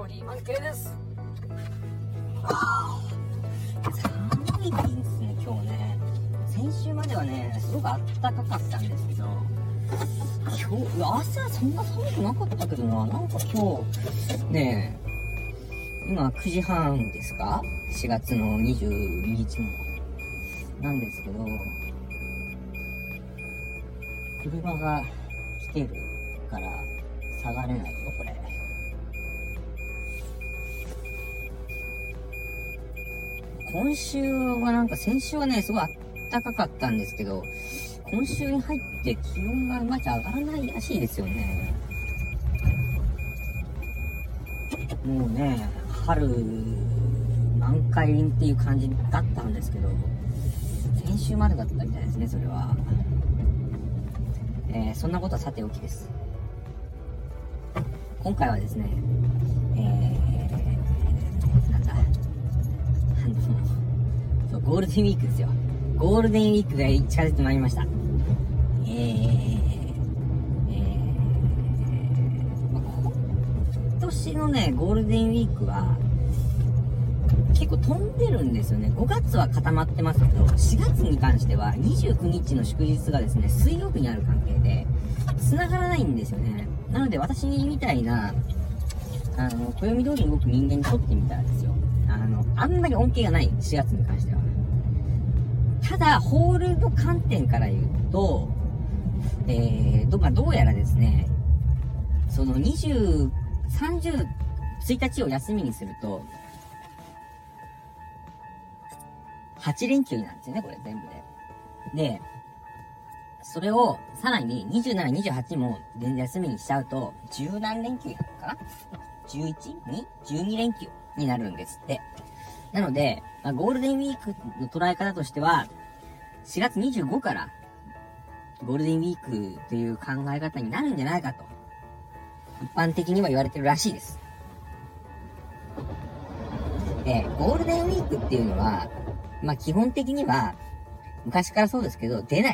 リーマン系です。 寒いですね、今日ね。先週まではね、すごく暖かかったんですけど、今日、朝そんな寒くなかったけどな、なんか今日、ねえ、今9時半ですか ?4 月の22日の。なんですけど、車が来てるから下がれないよ、これ。今週はなんか先週はね、すごい暖かかったんですけど、今週に入って気温がまち上がらないらしいですよね。もうね、春満開っていう感じだったんですけど、先週までだったみたいですね、それは。そんなことはさておきです。今回はですね、なんだ、そう、ゴールデンウィークですよ。ゴールデンウィークが近づいてまいりました。今年のね、ゴールデンウィークは、結構飛んでるんですよね。5月は固まってますけど、4月に関しては29日の祝日がですね、水曜日にある関係で、繋がらないんですよね。なので私みたいな、暦通りに動く人間にとってみたらですよ。あんまり恩恵がない、4月に関しては。ただ、ホールの観点から言うと、どうやらですね、その1日を休みにすると、8連休になるんですよね、これ全部で。で、それをさらに27、28も全然休みにしちゃうと、10何連休やったかな ?11、2、12連休になるんですって。なので、ゴールデンウィークの捉え方としては、4月25からゴールデンウィークという考え方になるんじゃないかと、一般的には言われてるらしいです。ゴールデンウィークっていうのは、基本的には、昔からそうですけど、出ない。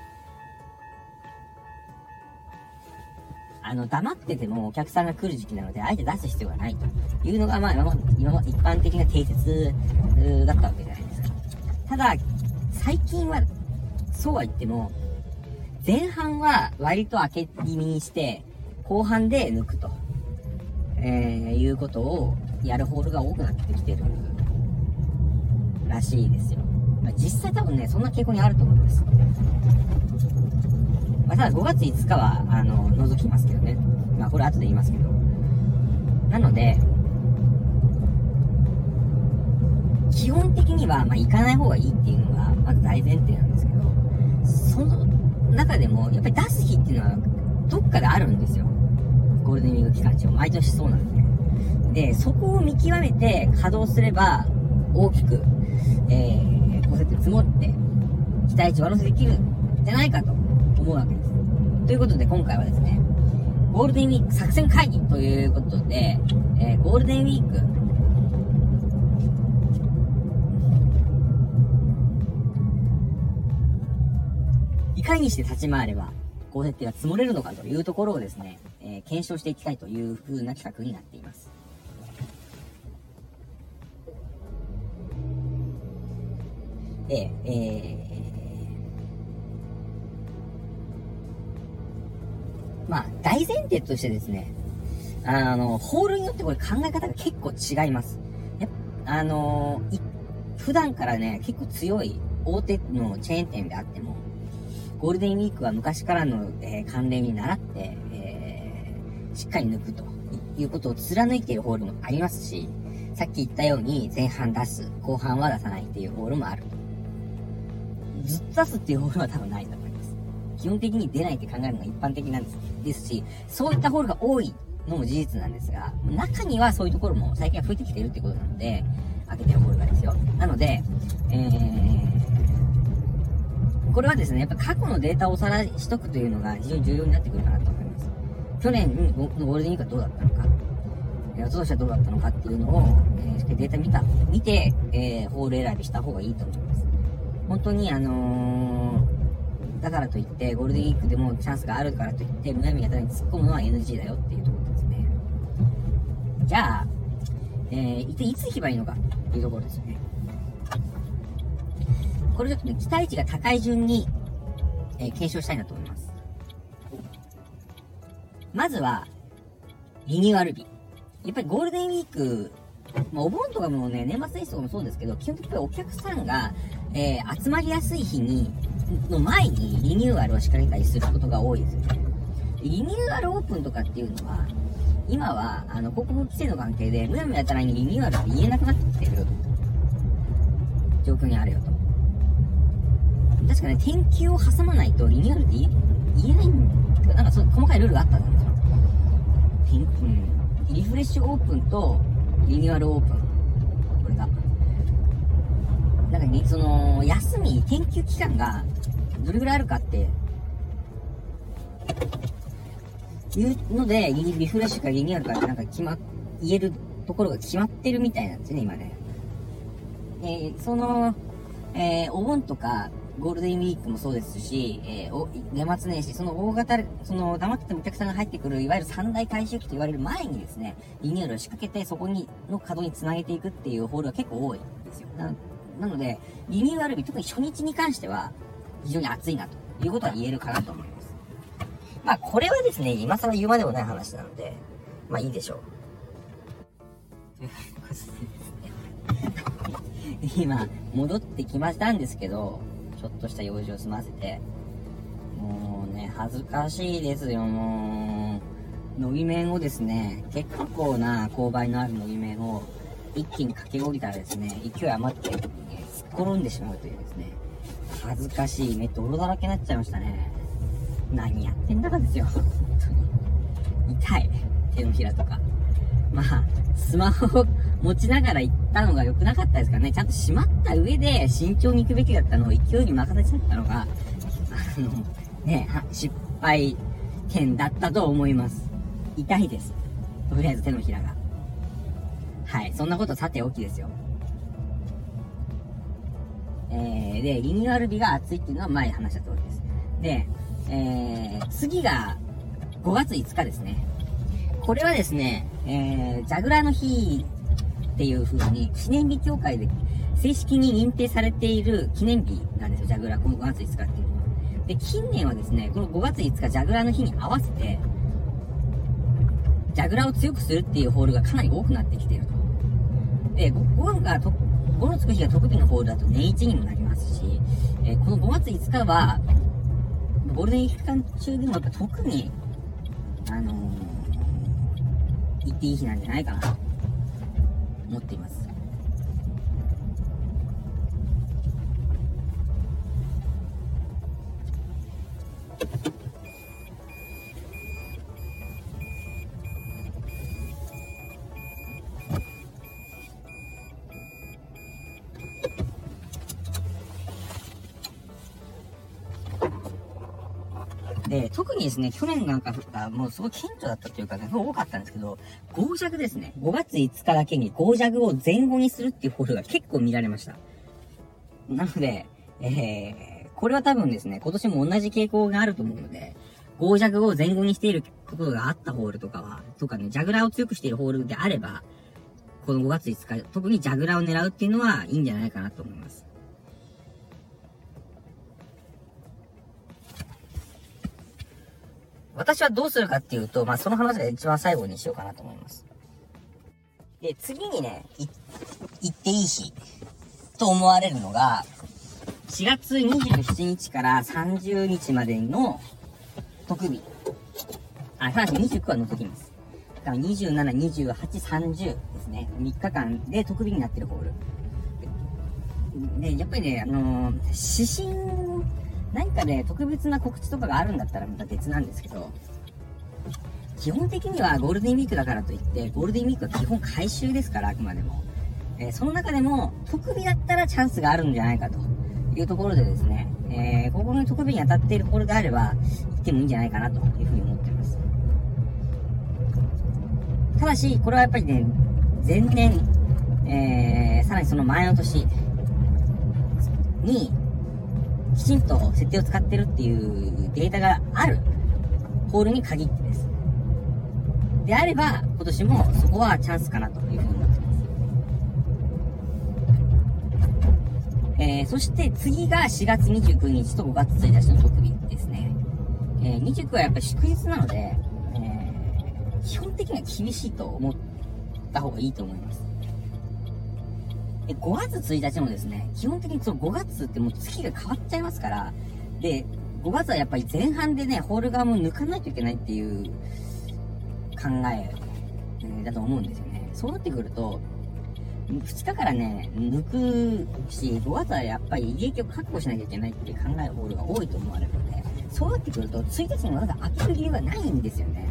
黙っててもお客さんが来る時期なので、あえて出す必要がないというのが、今一般的な定説だったわけじゃないですか。ただ、最近は、そうは言っても、前半は割と開け気味にして、後半で抜くと、いうことをやるホールが多くなってきてるらしいですよ。実際多分ね、そんな傾向にあると思います。ただ5月5日は、除きますけどね。これ後で言いますけど。なので、基本的には、行かない方がいいっていうのが、まず大前提なんですけど、その中でも、やっぱり出す日っていうのは、どっかであるんですよ。ゴールデンウィーク期間中、毎年そうなんで。で、そこを見極めて稼働すれば、大きく、こうやって積もって、期待値を上乗せできるんじゃないかと思うわけです。ということで、今回はですね、ゴールデンウィーク作戦会議ということで、ゴールデンウィーク、いかにして立ち回れば、高設定が積もれるのかというところをですね、検証していきたいという風な企画になっています。大前提としてですね、ホールによってこれ考え方が結構違います。普段からね、結構強い大手のチェーン店であっても、ゴールデンウィークは昔からの、慣例に倣って、しっかり抜くということを貫いているホールもありますし、さっき言ったように前半出す、後半は出さないっていうホールもある。ずっと出すっていうホールは多分ないと思います。基本的に出ないって考えるのが一般的なんですし、そういったホールが多いのも事実なんですが、中にはそういうところも最近は増えてきてるってことなので、開けてるホールがですよ。なので、これはですね、やっぱ過去のデータをおさらいしとくというのが非常に重要になってくるかなと思います。去年のゴールデンウィークはどうだったのか、おととしはどうだったのかっていうのを、しっかりデータ見て、ホール選びした方がいいと思います。本当にだからといって、ゴールデンウィークでもチャンスがあるからといって、むやみやたらに突っ込むのは NG だよっていうところですね。 じゃあ、いつ行けばいいのかっていうところですよね。これちょっとね、期待値が高い順に、検証したいなと思います。まずは、リニューアル日。やっぱりゴールデンウィーク、お盆とかもね、年末年始とかもそうですけど、基本的にお客さんが、集まりやすい日の前にリニューアルを仕掛けたりすることが多いですよね。リニューアルオープンとかっていうのは、今は、広告規制の関係で、むやみやたらにリニューアルって言えなくなってきてる状況にあるよと。確かね、天気を挟まないとリニューアルって言えないんだけど、なんかそう細かいルールがあったんですよ。リフレッシュオープンとリニューアルオープン。これが。なんかね、休み、研究期間がどれぐらいあるかって、いうので、リフレッシュかリニューアルかなんか言えるところが決まってるみたいなんですね、今ね。お盆とか、ゴールデンウィークもそうですし、年末年始、大型、黙っててもお客さんが入ってくる、いわゆる三大回収期と言われる前にですね、リニューアルを仕掛けて、そこの稼働につなげていくっていうホールが結構多いんですよ。なので、リニューアル日、特に初日に関しては、非常に熱いな、ということは言えるかなと思います。まあ、これはですね、今更言うまでもない話なので、まあいいでしょう。ということですね。今、戻ってきましたんですけど、ちょっとした用事を済ませて、もうね、恥ずかしいですよ、もう。のり面をですね、結構な勾配のあるのり面を一気に駆け下りたらですね、勢い余って、突っ転んでしまうというですね、恥ずかしい、目泥だらけになっちゃいましたね。何やってんだかですよ、本当に。痛い、手のひらとか。まあ、スマホを持ちながら行ったのが良くなかったですからね。ちゃんと閉まった上で慎重に行くべきだったのを勢いに任せちゃったのが、失敗点だったと思います。痛いです。とりあえず手のひらが。はい、そんなことさておきですよ。で、リニューアル日が暑いっていうのは前に話した通りです。で、次が5月5日ですね。これはですね、ジャグラーの日っていう風に、記念日協会で正式に認定されている記念日なんですよ、ジャグラー、この5月5日っていうのは。で、近年はですね、この5月5日ジャグラーの日に合わせて、ジャグラーを強くするっていうホールがかなり多くなってきていると。で、5のつく日が特技のホールだと年一にもなりますし、この5月5日は、ゴールデンウィーク期間中でもやっぱ特に、行っていい日なんじゃないかなと思っています。で、特にですね、去年なんかもうすごい顕著だったというかね、多かったんですけど、ゴージャグですね。5月5日だけにゴージャグを前後にするっていうホールが結構見られました。なので、これは多分ですね、今年も同じ傾向があると思うので、ゴージャグを前後にしていることがあったホールとかね、ジャグラーを強くしているホールであれば、この5月5日、特にジャグラーを狙うっていうのはいいんじゃないかなと思います。私はどうするかっていうと、その話が一番最後にしようかなと思います。で、次にね、行っていい日と思われるのが、4月27日から30日までの特日。29はの特日です。だから27、28、30ですね。3日間で特日になってるホール。で、やっぱりね、指針、何かね、特別な告知とかがあるんだったらまた別なんですけど、基本的にはゴールデンウィークだからといって、ゴールデンウィークは基本回収ですから、あくまでも。その中でも、特日だったらチャンスがあるんじゃないかというところでですね、ここの特日に当たっているホールであれば、行ってもいいんじゃないかなというふうに思っています。ただし、これはやっぱりね、前年、さらにその前の年に、きちんと設定を使ってるっていうデータがあるホールに限ってです。 であれば、今年もそこはチャンスかなというふうに思ってます。そして次が4月29日と5月1日の特日ですね。29はやっぱり祝日なので、基本的には厳しいと思った方がいいと思います。5月1日もですね、基本的にその5月ってもう月が変わっちゃいますから、で、5月はやっぱり前半でね、ホール側も抜かないといけないっていう考え、だと思うんですよね。そうなってくると、2日からね、抜くし、5月はやっぱり利益を確保しなきゃいけないっていう考えるホールが多いと思われるので、そうなってくると、1日にまだ開ける理由がないんですよね。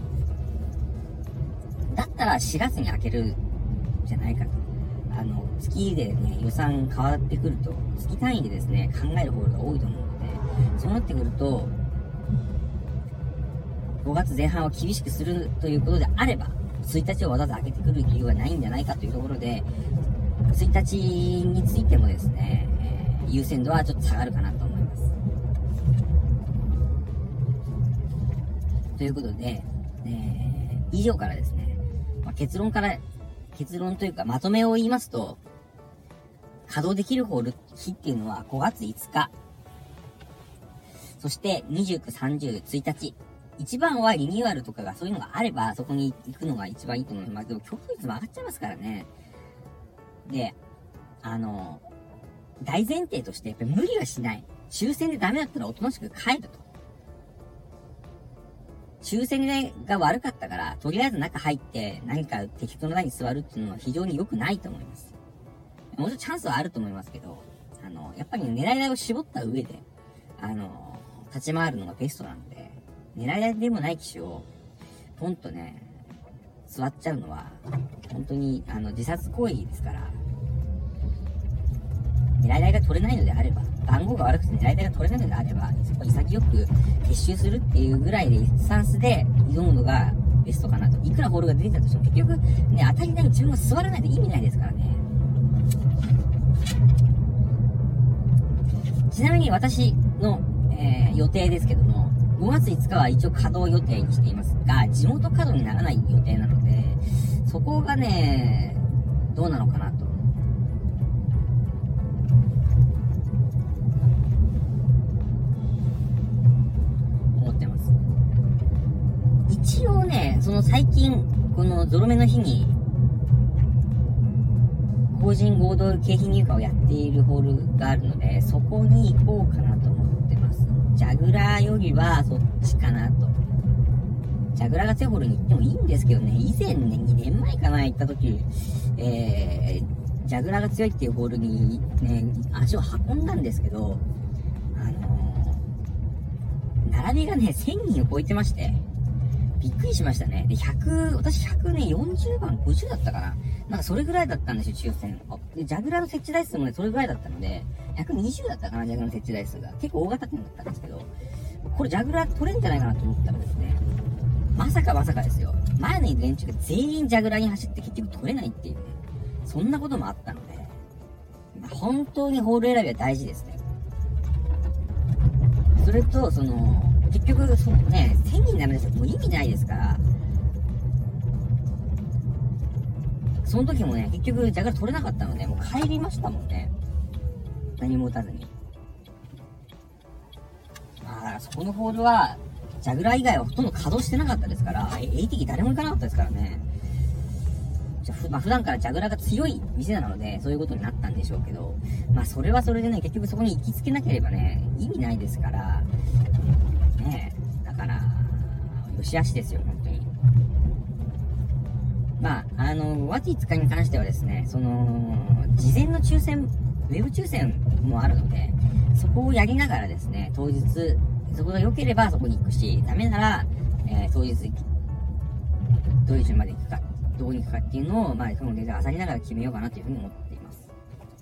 だったら4月に開けるじゃないかと。月でね、予算変わってくると、月単位でですね、考えるホールが多いと思うので、そうなってくると、5月前半は厳しくするということであれば、1日をわざわざ開けてくる理由はないんじゃないかというところで、1日についてもですね、優先度はちょっと下がるかなと思います。ということで、以上からですね、結論というかまとめを言いますと、稼働できるホール日っていうのは5月5日、そして29、30、1日、一番はリニューアルとかがそういうのがあれば、そこに行くのが一番いいと思います。でも、競争率も上がっちゃいますからね。で、大前提として、やっぱり無理はしない。抽選でダメだったらおとなしく帰ると。抽選が悪かったから、とりあえず中入って、何か適当な台に座るっていうのは非常に良くないと思います。もちろんチャンスはあると思いますけど、やっぱり狙い台を絞った上で、立ち回るのがベストなので、狙い台でもない機種を、ポンとね、座っちゃうのは、本当に、自殺行為ですから、狙い台が取れないのであれば、番号が悪くて狙い台が取れないのであれば、そこ潔く撤収するっていうぐらいでスタンスで挑むのがベストかなと。いくらホールが出てたとしても、結局、ね、当たり台に自分が座らないと意味ないですからね。ちなみに私の、予定ですけども、5月5日は一応稼働予定にしていますが、地元稼働にならない予定なので、そこがね、どうなのかなと。思ってます。一応ね、その最近、このゾロ目の日に、法人合同景品入荷をやっているホールがあるので、そこに行こうかなと思ってます。ジャグラーよりはそっちかなと。ジャグラーが強いホールに行ってもいいんですけどね、以前ね、2年前かな、行った時、ジャグラーが強いっていうホールにね、足を運んだんですけど、並びがね、1000人を超えてまして、びっくりしましたね。で、私100ね、40番、50だったかな。なんかそれぐらいだったんですよ、抽選。で、ジャグラーの設置台数もね、それぐらいだったので、120だったかな、ジャグラーの設置台数が。結構大型店だったんですけど、これジャグラー取れんじゃないかなと思ったらですね、まさかですよ。前の連中が全員ジャグラーに走って結局取れないっていうね、そんなこともあったので、本当にホール選びは大事ですね。それと、結局、1000人になるんですよ。もう意味ないですから。その時もね、結局、ジャグラー取れなかったので、もう帰りましたもんね。何も打たずに。まあ、だからそこのホールは、ジャグラー以外はほとんど稼働してなかったですから、AT 誰も行かなかったですからね。普段からジャグラーが強い店なので、そういうことになったんでしょうけど、まあ、それはそれでね、結局そこに行きつけなければね、意味ないですから、ねえ、だから、よしあしですよ、本当に。まあ、5月5日に関してはですね、事前の抽選、ウェブ抽選もあるので、そこをやりながらですね、当日、そこが良ければそこに行くし、ダメなら、当日、どういう順まで行くか、どこに行くかっていうのを、まあ、そのデータを漁りながら決めようかなというふうに思っています。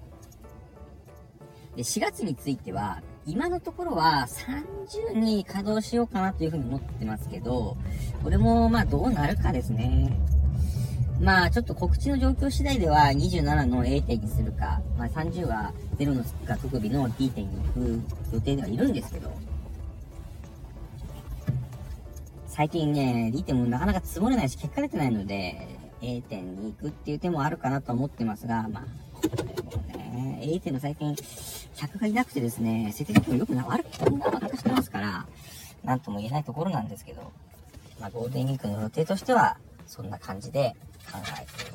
で、4月については、今のところは30に稼働しようかなというふうに思ってますけど、これもまあどうなるかですね。まあちょっと告知の状況次第では27の A 点にするか、まあ30は0のが特備の D 点に行く予定ではいるんですけど、 最近ね、リーテもなかなか積もれないし、結果出てないので、A 店に行くっていう手もあるかなと思ってますが、まあ、これもね、A 店の最近、客がいなくてですね、設定力もよく悪くしてますから、なんとも言えないところなんですけど、まあ、ゴールデンウィークの予定としては、そんな感じで考えて